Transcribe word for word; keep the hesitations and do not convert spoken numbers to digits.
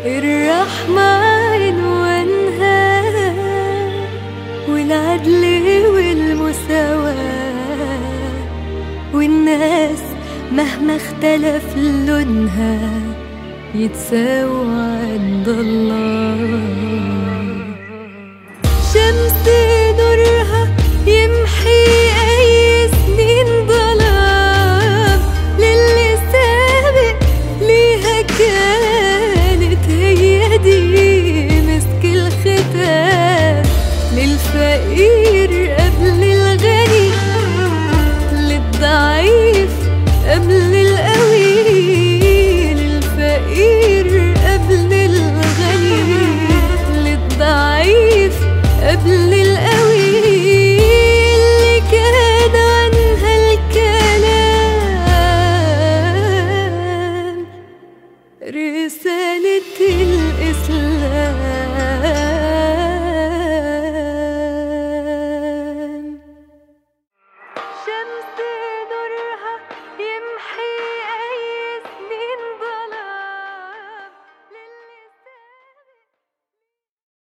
الرحمة عنوانها والعدل والمساواة، والناس مهما اختلف لونها يتساووا عند الله. شمس نورها يمحي أي سنين ظلام، للي سابق ليها كانت هي دي مسك الختام. للفقير قبل الغني، للضعيف قبل القوي، للفقير قبل الغني، للضعيف قبل القوي. اللي كان عنها الكلام رسالة الإسلام.